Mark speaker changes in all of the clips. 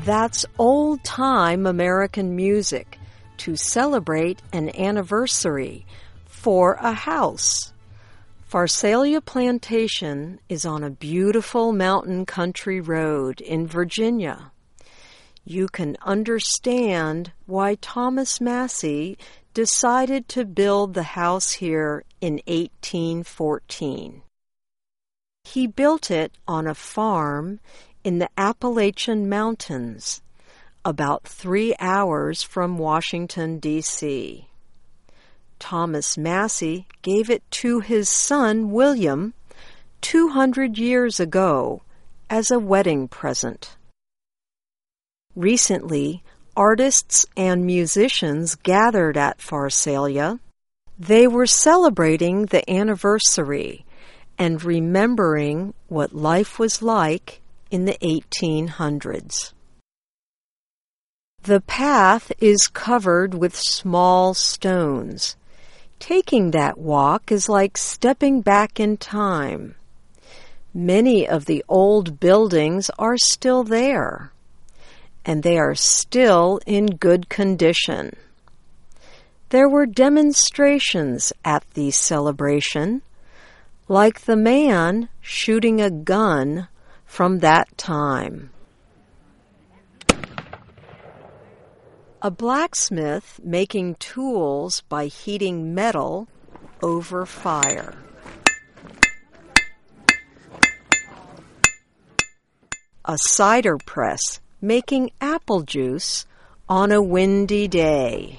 Speaker 1: That's old-time American music to celebrate an anniversary for a house. Pharsalia Plantation is on a beautiful mountain country road in Virginia. You can understand why Thomas Massie decided to build the house here in 1814. He built it on a farm in the Appalachian Mountains, about 3 hours from Washington, D.C. Thomas Massie gave it to his son, William, 200 years ago as a wedding present. Recently, artists and musicians gathered at Pharsalia. They were celebrating the anniversary and remembering what life was like in the 1800s. The path is covered with small stones. Taking that walk is like stepping back in time. Many of the old buildings are still there, and they are still in good condition. There were demonstrations at the celebration, like the man shooting a gun from that time. A blacksmith making tools by heating metal over fire. A cider press making apple juice on a windy day.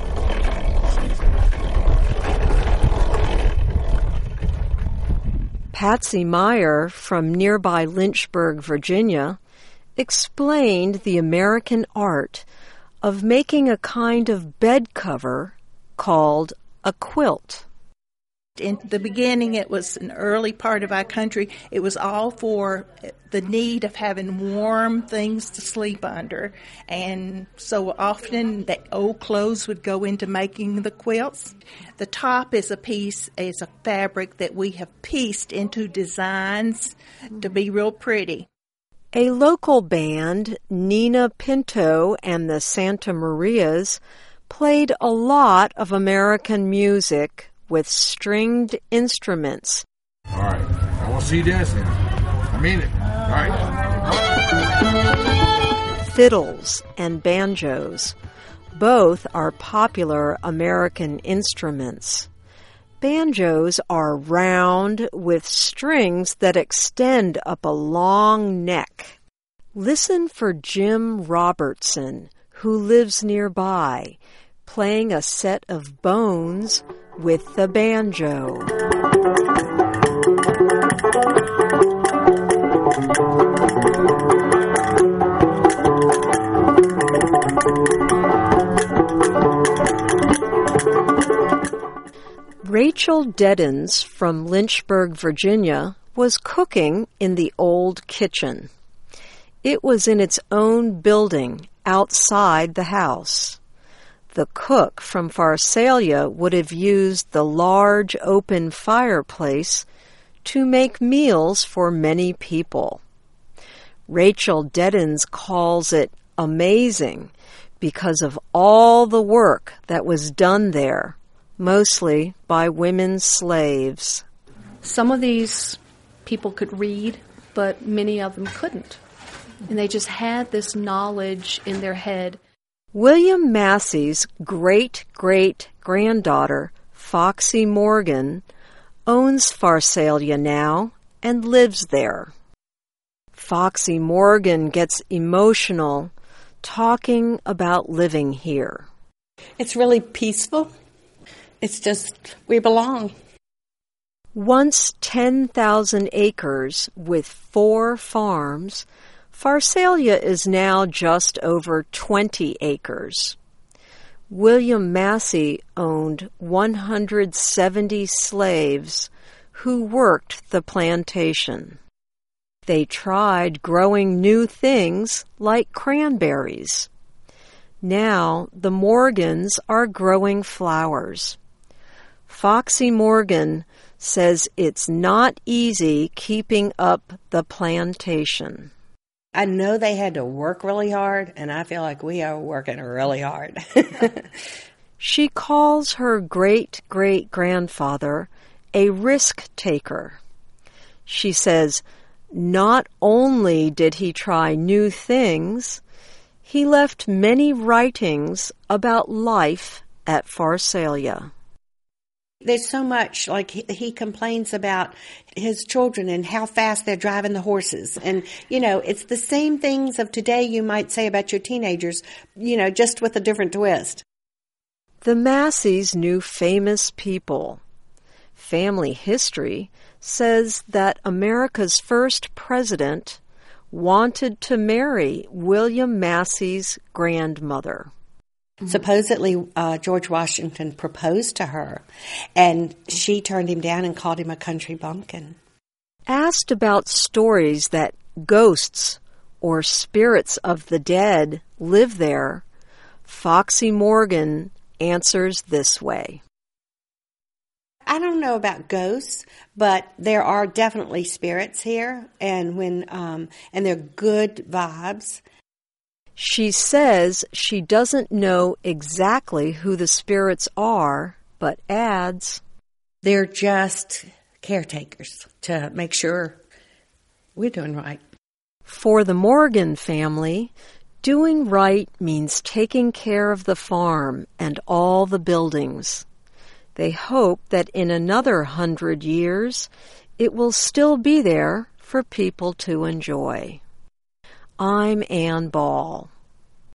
Speaker 1: Patsy Meyer from nearby Lynchburg, Virginia, explained the American art of making a kind of bed cover called a quilt.
Speaker 2: In the beginning, it was an early part of our country. It was all for the need of having warm things to sleep under. And so often the old clothes would go into making the quilts. The top is a fabric that we have pieced into designs to be real pretty.
Speaker 1: A local band, Nina Pinto and the Santa Marias, played a lot of American music with stringed instruments.
Speaker 3: All right, I want to see you dancing. I mean it. All right.
Speaker 1: Fiddles and banjos. Both are popular American instruments. Banjos are round with strings that extend up a long neck. Listen for Jim Robertson, who lives nearby, playing a set of bones with the banjo. Rachel Deddens from Lynchburg, Virginia, was cooking in the old kitchen. It was in its own building outside the house. The cook from Pharsalia would have used the large open fireplace to make meals for many people. Rachel Deddens calls it amazing because of all the work that was done there, mostly by women slaves.
Speaker 4: Some of these people could read, but many of them couldn't. And they just had this knowledge in their head.
Speaker 1: William Massie's great-great-granddaughter, Foxy Morgan, owns Pharsalia now and lives there. Foxy Morgan gets emotional talking about living here.
Speaker 5: It's really peaceful. It's just, we belong.
Speaker 1: Once 10,000 acres with 4 farms, Pharsalia is now just over 20 acres. William Massie owned 170 slaves who worked the plantation. They tried growing new things like cranberries. Now the Morgans are growing flowers. Foxy Morgan says it's not easy keeping up the plantation.
Speaker 6: I know they had to work really hard, and I feel like we are working really hard.
Speaker 1: She calls her great-great-grandfather a risk taker. She says, not only did he try new things, he left many writings about life at Pharsalia.
Speaker 6: There's so much, like he complains about his children and how fast they're driving the horses. And, it's the same things of today you might say about your teenagers, just with a different twist.
Speaker 1: The Masseys knew famous people. Family history says that America's first president wanted to marry William Massey's grandmother.
Speaker 6: Supposedly, George Washington proposed to her, and she turned him down and called him a country bumpkin.
Speaker 1: Asked about stories that ghosts or spirits of the dead live there, Foxy Morgan answers this way.
Speaker 6: I don't know about ghosts, but there are definitely spirits here, and and they're good vibes.
Speaker 1: She says she doesn't know exactly who the spirits are, but adds,
Speaker 6: they're just caretakers to make sure we're doing right.
Speaker 1: For the Morgan family, doing right means taking care of the farm and all the buildings. They hope that in another 100 years, it will still be there for people to enjoy. I'm Ann Ball.